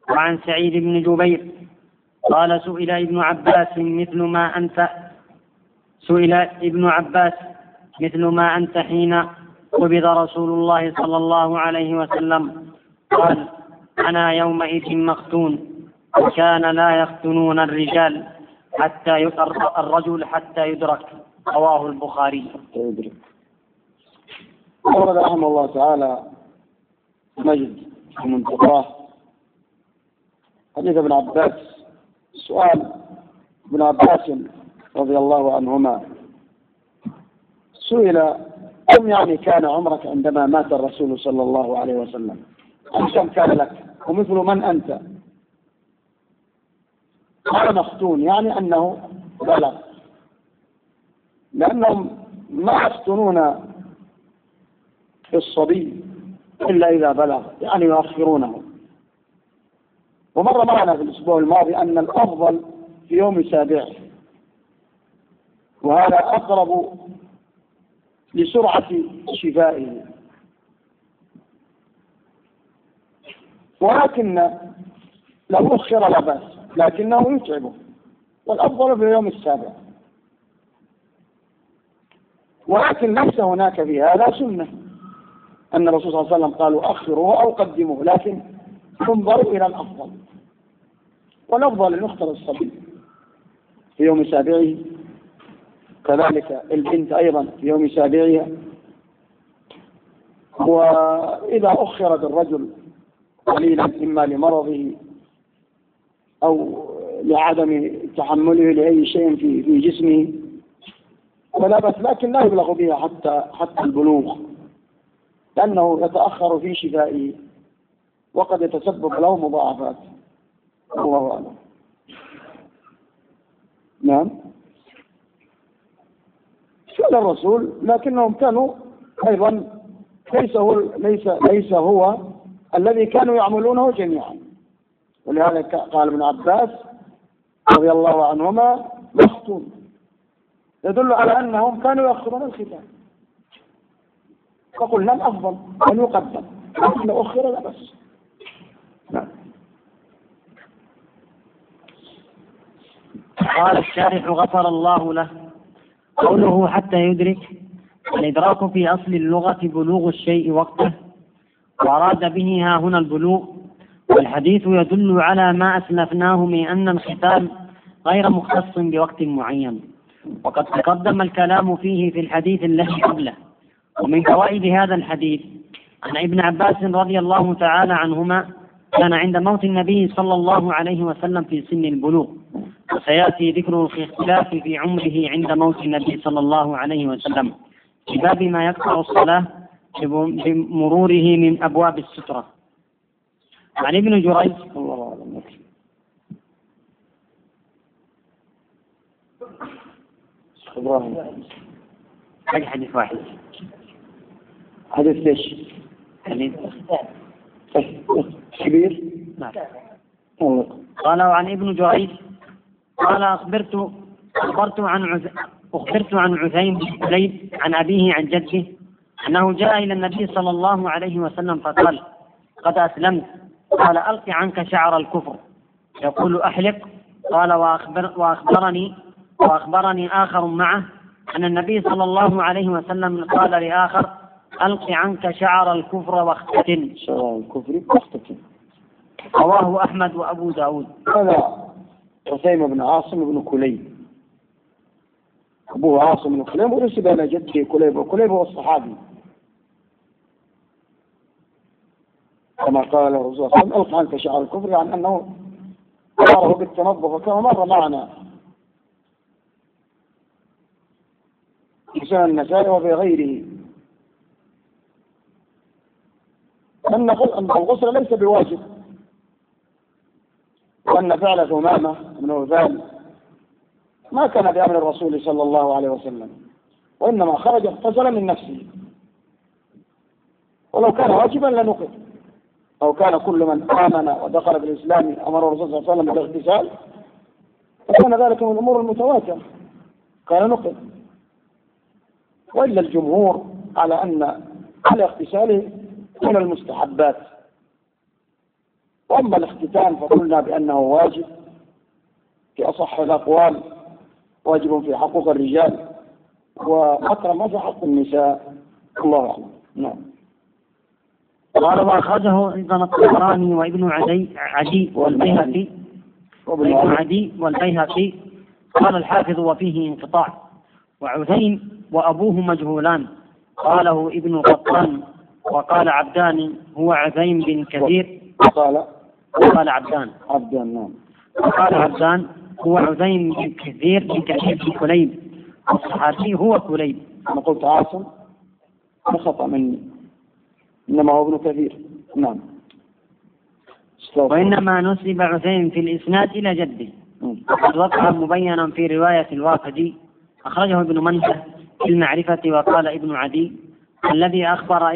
وعن سعيد بن جبير قال سئل ابن عباس مثل ما أنت حين قبض رسول الله صلى الله عليه وسلم، قال: أنا يومئذ مختون، وكان لا يختنون الرجل حتى يدرك. رواه البخاري. ورد رحمه الله تعالى مجد في منتقاه حديث ابن عباس. سؤال ابن عباس رضي الله عنهما، سئل: كم يعني كان عمرك عندما مات الرسول صلى الله عليه وسلم؟ كم كان لك؟ ومثل من أنت؟ قال: مختون، يعني أنه بلغ، لأنهم ما يفتنون في الصبي إلا إذا بلغ، يعني يؤخرونه. ومر معنا في الأسبوع الماضي أن الأفضل في يوم سابعه، وهذا أقرب لسرعة شفائه، ولكن لو أخر لا بأس، لكنه يتعبه، والأفضل في اليوم السابع. ولكن ليس هناك في هذا سنة أن الرسول صلى الله عليه وسلم قالوا أخروه أو قدموه، لكن انظروا إلى الأفضل، والأفضل أن يختار الصبي في يوم سابعه، كذلك البنت أيضا في يوم سابعها. وإذا أخرت الرجل قليلا إما لمرضه أو لعدم تحمله لأي شيء في جسمه فلا بأس، لكن لا يبلغ بها حتى البلوغ، لأنه يتأخر في شفائه وقد يتسبب له مضاعفات. الله أعلم. نعم، سئل الرسول، لكنهم كانوا أيضا ليس هو الذي كانوا يعملونه جميعا، ولهذا قال ابن عباس رضي الله عنهما: مختون، يدل على أنهم كانوا يأخذون الختان، فقلنا الأفضل أن يقدم، لكن أخر لا بأس. نعم. قال الشارح غفر الله له: قوله حتى يدرك، الإدراك في أصل اللغة بلوغ الشيء وقته، وأراد به ها هنا البلوغ، والحديث يدل على ما أسلفناه من أن الختان غير مختص بوقت معين، وقد تقدم الكلام فيه في الحديث الذي قبله. ومن فوائد هذا الحديث عن ابن عباس رضي الله تعالى عنهما كان عند موت النبي صلى الله عليه وسلم في سن البلوغ، وسيأتي ذكر الاختلاف في عمره عند موت النبي صلى الله عليه وسلم في باب ما يقطع الصلاة بمروره من أبواب السترة. عن ابن جريج الله أعلم. حديث واحد. حديث ليش؟ حديث كبير. نعم. قال: وعن ابن جريج قال: أخبرت عن عثيم بن كليب عن أبيه عن جده أنه جاء إلى النبي صلى الله عليه وسلم فقال: قد أسلمت. قال: ألق عنك شعر الكفر. يقول: أحلق. قال: وأخبرني آخر معه أن النبي صلى الله عليه وسلم قال لآخر: ألق عنك شعر الكفر واختتن. شعر الكفر واختتن. رواه أحمد وأبو داود. هذا عثيم بن عاصم بن كليب، أبوه عاصم بن كليب، ونسب إلى جده كليب، وكليب هو الصحابي، كما قال الرسول صلى الله عليه وسلم: ألق عنك شعر الكفر، يعني أنه أمره بالتنظف، كما مر معنا في سنن النسائي وفي غيره أن الغسل ليس بواجب، وأن فعل ثمامة بن عثال ما كان بأمر الرسول صلى الله عليه وسلم، وإنما خرج اغتسل من نفسه، ولو كان واجبا لنقض، أو كان كل من آمن ودخل بالإسلام أمر الرسول صلى الله عليه وسلم بالاغتسال فكان ذلك من الأمور المتواترة، كان نقض. وإلا الجمهور على أن على اغتساله من المستحبات، وأما الاختتان فقلنا بأنه واجب في أصح الأقوال، واجب في حقوق الرجال وحكم في حق النساء. الله أعلم. نعم. قال وأخرجه أيضا الطبراني وابن عدي والبيهقي قال الحافظ وفيه انقطاع. وعثيم وأبوه مجهولان، قاله ابن قطان وقال عبدان هو عثيم بن كثير وقال عبدان نعم. وقال عبدان هو عثيم بن كثير بن كليب، والصحابي هو كليب. أنا قلت عاصم، خطأ مني، إنما هو ابن كثير. نعم. وإنما نسب عثيم في الإسناد إلى جده، وقد وقع مبينا في رواية الواقدي أخرجه ابن منده في المعرفة. وقال ابن عدي الذي أخبر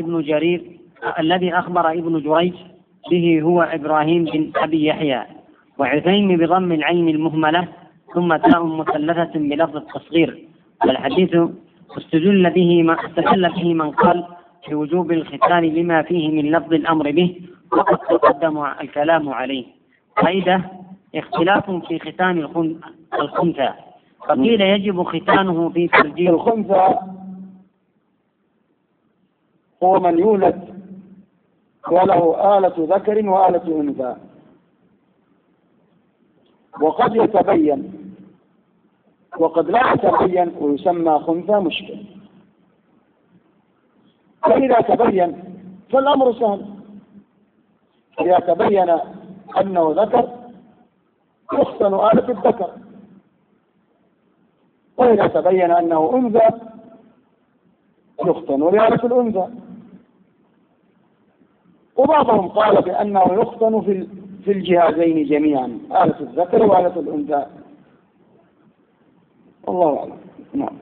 ابن جريج به هو إبراهيم بن أبي يحيى، وعثيم بضم العين المهملة ثم تاء مثلثة بلفظ التصغير. والحديث استدل به من قال في وجوب الختان لما فيه من لفظ الأمر به، وقد تقدم الكلام عليه. فإذا اختلاف في ختان الخنثى، فقيل يجب ختانه في فرجه. الخنثى هو من يولد وله آلة ذكر وآلة أنثى، وقد يتبين وقد لا يتبين ويسمى خنثى مشكل. فإذا تبين فالأمر سهل، إذا تبين أنه ذكر يختن آلة الذكر، وإذا تبين أنه أنثى يختن لآلة الأنثى. وبعضهم قال بأنه يختن في الجهازين جميعا، آلة الذكر وآلة الأنثى. الله أعلم. نعم.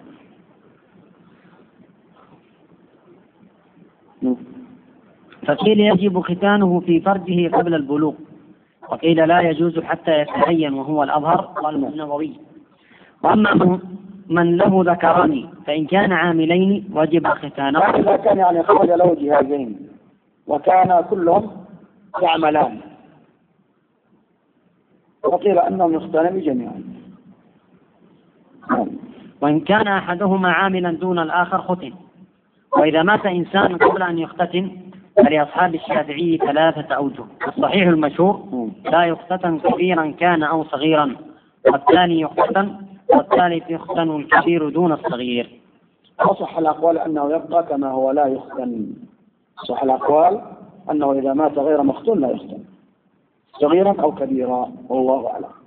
فقيل يجب ختانه في فرجه قبل البلوغ، وقيل لا يجوز حتى يتبين وهو الأظهر، قال النووي. وأما من له ذكران فإن كان عاملين وجب ختانه. إذا كان يعني خرج له جهازين وكان كلهم يعملان، وقيل أنهم يختانان جميعا. وإن كان أحدهما عاملا دون الآخر ختن. وإذا مات إنسان قبل أن يختتن فلأصحاب الشافعي 3 أوجه. الصحيح المشهور لا يختتن كبيرا كان أو صغيرا، والثاني يختتن، والثالث يختن الكبير دون الصغير. أصح الأقوال أنه يبقى كما هو لا يختن. صح الأقوال أنه إذا مات غير مختون لا يختن، صغيرا أو كبيرا، والله أعلم.